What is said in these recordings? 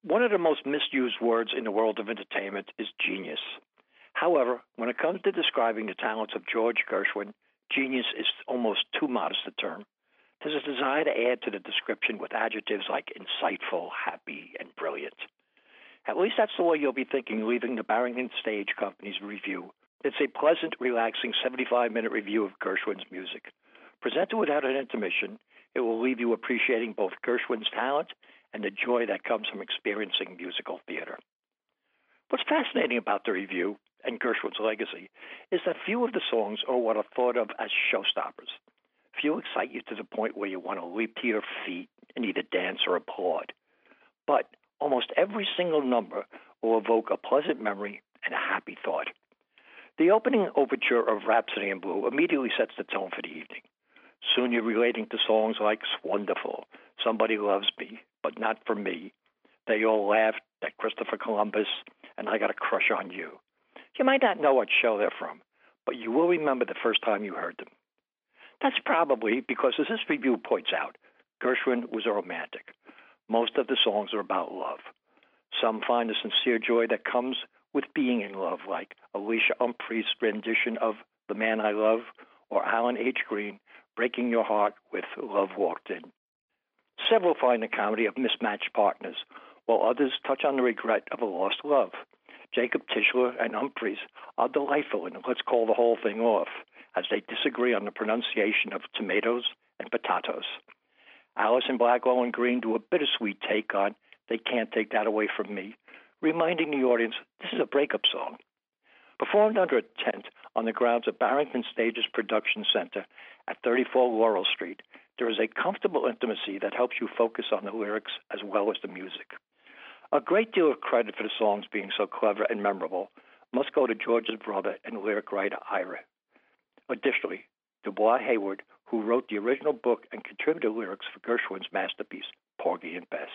One of the most misused words in the world of entertainment is genius. However, when it comes to describing the talents of George Gershwin, genius is almost too modest a term. There's a desire to add to the description with adjectives like insightful, happy, and brilliant. At least that's the way you'll be thinking leaving the Barrington Stage Company's review. It's a pleasant, relaxing 75-minute review of Gershwin's music. Presented without an intermission, it will leave you appreciating both Gershwin's talent and the joy that comes from experiencing musical theater. What's fascinating about the review and Gershwin's legacy is that few of the songs are what are thought of as showstoppers. Few excite you to the point where you want to leap to your feet and either dance or applaud. But almost every single number will evoke a pleasant memory and a happy thought. The opening overture of Rhapsody in Blue immediately sets the tone for the evening. Soon you're relating to songs like "Wonderful," "Somebody Loves Me, But Not For Me," "They All Laughed at Christopher Columbus," and "I Got a Crush on You." You might not know what show they're from, but you will remember the first time you heard them. That's probably because, as this review points out, Gershwin was a romantic. Most of the songs are about love. Some find the sincere joy that comes with being in love, like Alicia Humphrey's rendition of "The Man I Love," or Alan H. Green, "Breaking Your Heart" with "Love Walked In." Several find the comedy of mismatched partners, while others touch on the regret of a lost love. Jacob Tischler and Humphreys are delightful in "Let's Call the Whole Thing Off," as they disagree on the pronunciation of tomatoes and potatoes. Allison Blackwell and Green do a bittersweet take on "They Can't Take That Away From Me," reminding the audience this is a breakup song. Performed under a tent on the grounds of Barrington Stage's production center at 34 Laurel Street, there is a comfortable intimacy that helps you focus on the lyrics as well as the music. A great deal of credit for the songs being so clever and memorable must go to George's brother and lyric writer Ira. Additionally, Dubois Hayward, who wrote the original book and contributed lyrics for Gershwin's masterpiece, Porgy and Bess.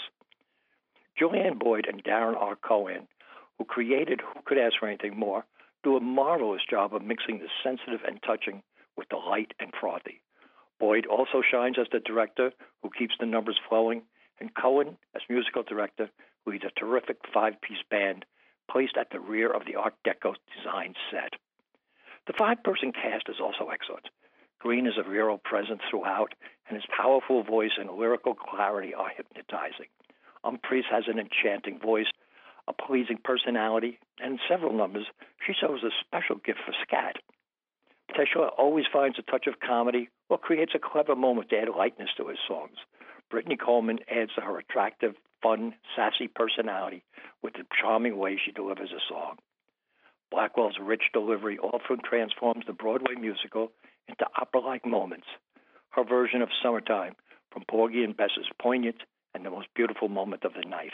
Julianne Boyd and Darren R. Cohen, who created Who Could Ask for Anything More, do a marvelous job of mixing the sensitive and touching with the light and frothy. Boyd also shines as the director, who keeps the numbers flowing, and Cohen, as musical director, leads a terrific five-piece band placed at the rear of the Art Deco design set. The five-person cast is also excellent. Green is a real presence throughout, and his powerful voice and lyrical clarity are hypnotizing. Humphreys has an enchanting voice, a pleasing personality, and in several numbers, she shows a special gift for scat. Tischler always finds a touch of comedy or creates a clever moment to add lightness to his songs. Brittany Coleman adds to her attractive, fun, sassy personality with the charming way she delivers a song. Blackwell's rich delivery often transforms the Broadway musical into opera-like moments. Her version of Summertime from Porgy and Bess is poignant and the most beautiful moment of the night.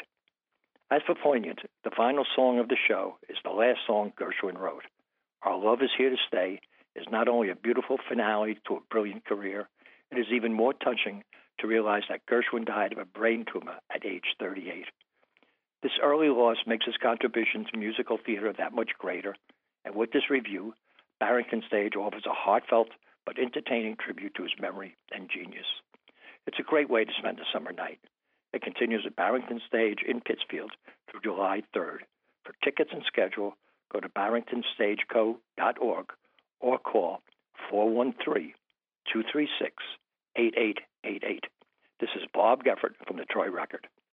As for poignant, the final song of the show is the last song Gershwin wrote. Our Love Is Here to Stay is not only a beautiful finale to a brilliant career, it is even more touching to realize that Gershwin died of a brain tumor at age 38. This early loss makes his contribution to musical theater that much greater, and with this review, Barrington Stage offers a heartfelt but entertaining tribute to his memory and genius. It's a great way to spend a summer night. It continues at Barrington Stage in Pittsfield through July 3rd. For tickets and schedule, go to barringtonstageco.org or call 413-236-8888. This is Bob Geffert from the Troy Record.